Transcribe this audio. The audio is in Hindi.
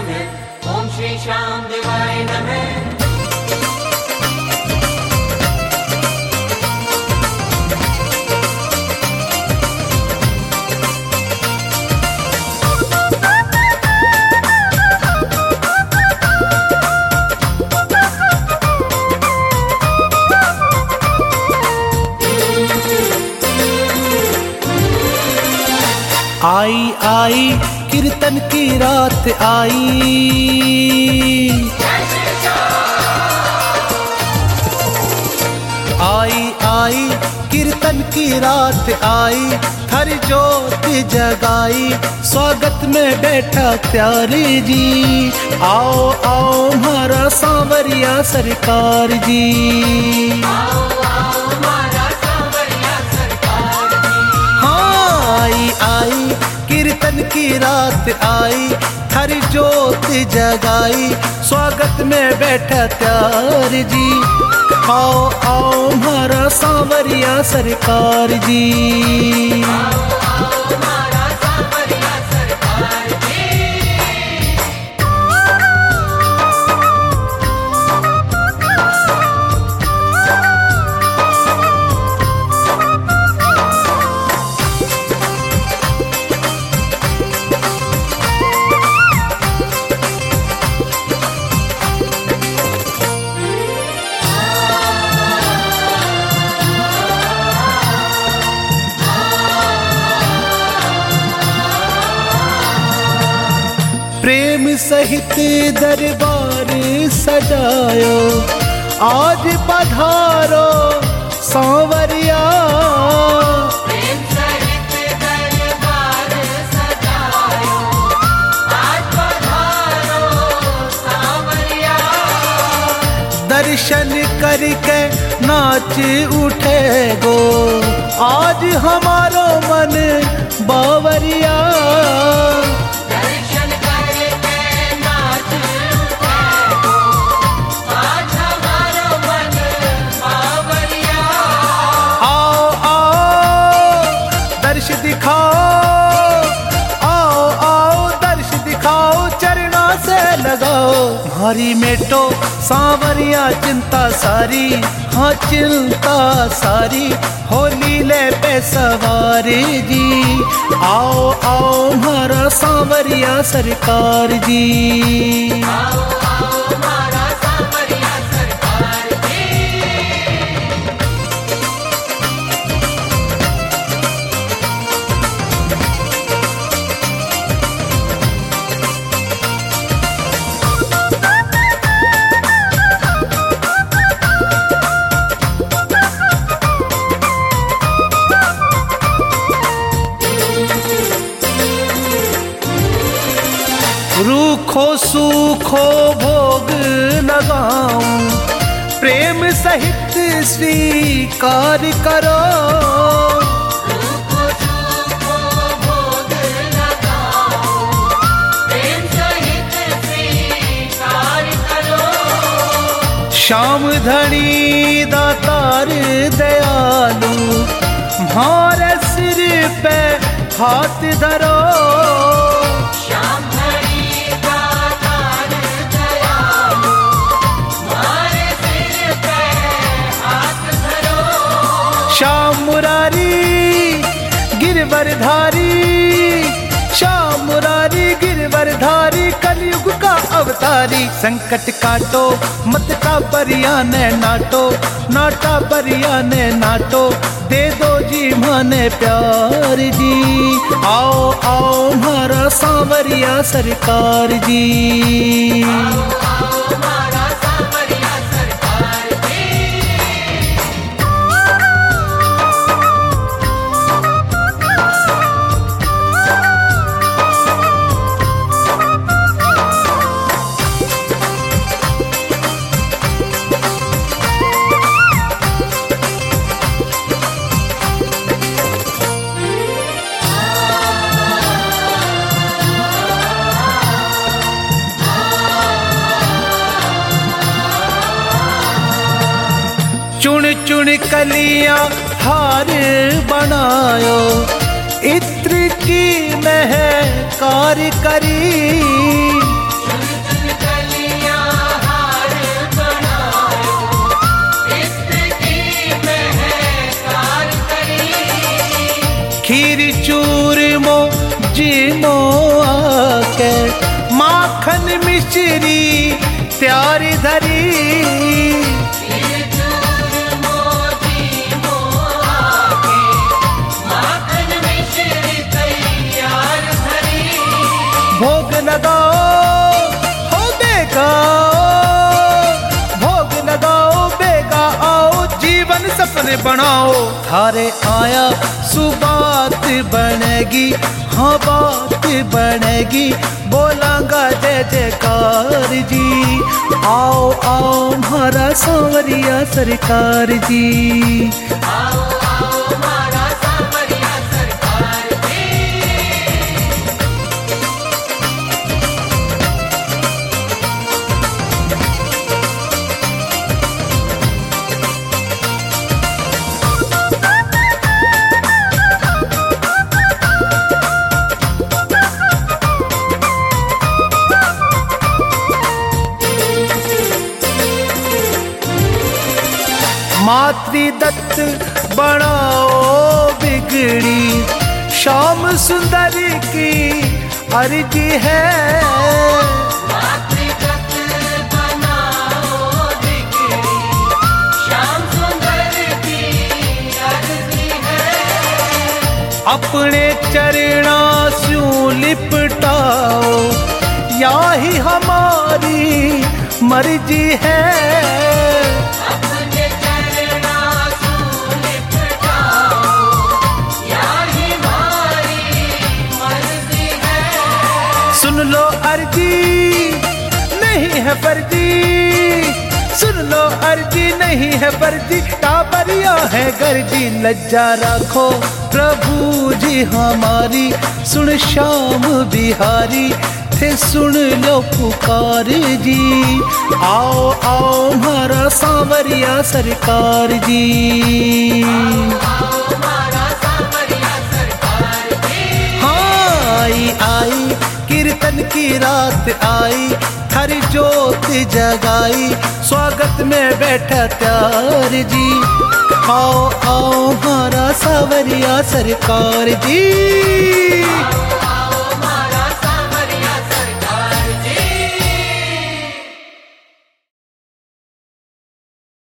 नमः। ओम श्री श्याम देवाय नमः। आई आई कीर्तन की रात आई, आई आई कीर्तन की रात आई, हर ज्योत जगाई, स्वागत में बैठा प्यारे जी। आओ आओ हमारा सांवरिया सरकार जी। आओ आओ हमारा सांवरिया सरकार जी। हाँ आई आई कीर्तन की रात आई, हर ज्योत जगाई, स्वागत में बैठा प्यार जी। आओ आओ हमारा सांवरिया सरकार जी। आओ आओ हमारा सांवरिया सरकार जी। प्रेम सहित दरबार सजायो, आज पधारो सांवरिया। प्रेम सहित दरबार सजायो, आज पधारो सांवरिया। दर्शन करके नाच उठे गो, आज हमारो मन बावरिया। दर्शन करके नाच उठे गो, आज हमारो मन बावरिया। आओ आओ दर्श दिखाओ, आओ आओ दर्श दिखाओ, चरणों से लगाओ हमारी मेटो सांवरिया चिंता सारी। हाँ चिंता सारी होली ले पे सवारी जी। आओ आओ हमारा सांवरिया सरकार जी। आओ आओ हमारा सांवरिया सरकार जी। रूखो सूखो भोग लगाऊं, प्रेम सहित स्वीकार करो। रूखो सूखो भोग लगाओ, प्रेम सहित स्वीकार करो। श्याम धनी दातार दयालु, हमारे सिर पे हाथ धरो। श्याम धनी दातार दयालु, हमारे सिर पे हाथ धरो। श्याम मुरारी गिरवरधारी, श्याम मुरारी गिरवरधारी, कलयुग का अवतारी। संकट काटो मत का परिया ने नाटो, नाटा परिया ने नाटो, दे दो जी माने प्यार जी। आओ आओ हमारा सांवरिया सरकार जी। आओ आओ हमारा सांवरिया सरकार जी। चुन चुन कलियां हार बनायो, इत्र की महकार करी। खीर चूरमो जीनो आके माखन मिश्री त्यार धरी खीर चूरमो जीनो आके माखन मिश्री तैयार धरी भोग लगाओ हो बेगाओ भोग लगाओ बेगा आओ जीवन सपने बनाओ थारे आया सुबात बनेगी हाँ बात बनेगी बोलांगा जय जयकार जी आओ आओ हमारा सांवरिया सरकार जी आओ आओ मारा सांवरिया सरकार जी मातृदत्त बनाओ बिगड़ी श्याम सुंदर की अर्जी है मातृदत्त बनाओ बिगड़ी श्याम सुंदर की अर्जी है अपने चरणा स्यों लिपटाओ या ही हमारी मर्जी है अपने चरणा सू लिपटाओ या ही हमारी मर्जी है सुन लो अर्जी नहीं है फर्जी सुन लो अर्जी नहीं है फर्जी टाबरिया है गर्जी लज्जा रखो प्रभु जी हमारी सुन श्याम बिहारी थे सुन लो पुकार जी आओ आओ हमारा सांवरिया सरकार जी आओ मारा सांवरिया सरकार जी हाँ आई आई कीर्तन की रात आई हर ज्योत जगाई स्वागत में बैठा त्यार जी आओ आओ हमारा सांवरिया सरकार जी।